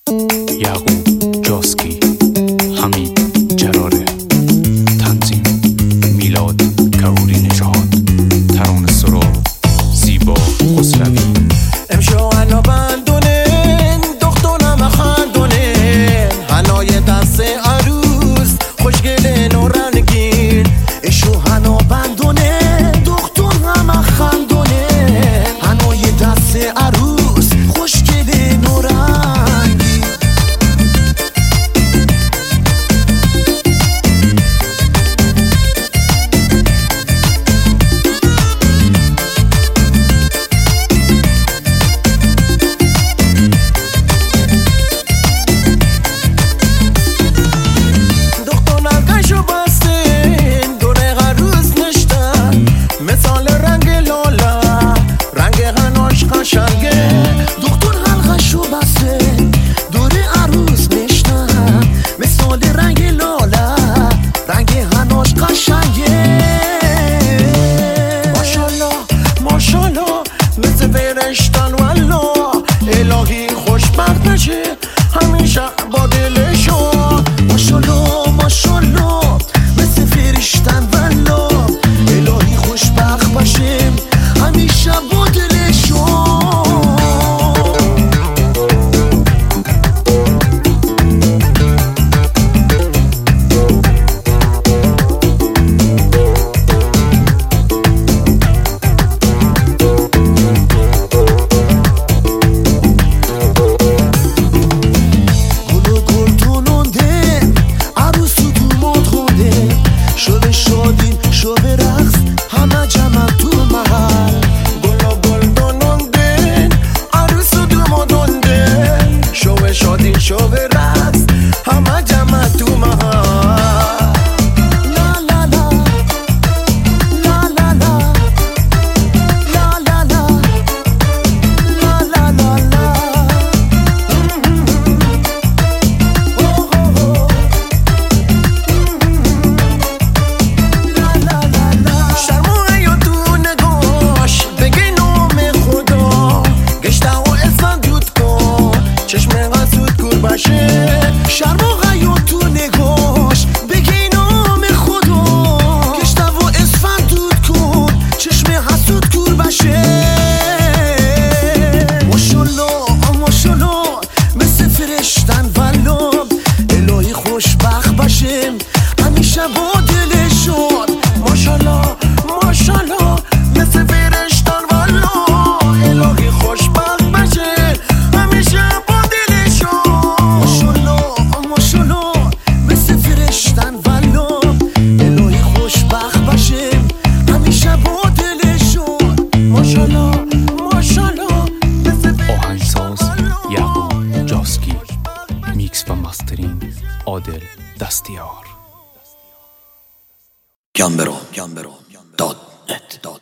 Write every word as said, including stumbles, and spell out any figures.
یعقوب جاسکی، حمید جراره، تنظیم میلاد کهوری نژاد، ترانه سرا زیبا خسروی. امشو هنا بندونین دختونم خندونین، هنای دست عروس خوشگلین و رنگین. امشو هنا بندونین دختونم خندونین، هنای دست عروس خوشگلین و رنگین. دختون حلقشو بسته دوره عروس نشتن، مثال رنگ لاله رنگ هناش قشنگه. ماشالله ماشالله مثل فرشتن والا، الهی خوشبخت نشه همیشه با دلشون. ماشالله ماشالله مثل فرشتن والا، الهی خوشبخت باشیم همیشه با دلشون. شرم و غیور تو نگاش بگی نام خدا، کشته و اسفند دود کن چشم حسود کور بشه. ماشالله ماشالله مثل فرشتن والا، الهی خوشبخت باشیم همیشه با دلشون. ماشالله ماشالله مثل فرشتن والا، الهی خوشبخت باشه همیشه با میکس و مسترینگ عادل دستیار. گمبرو دات نت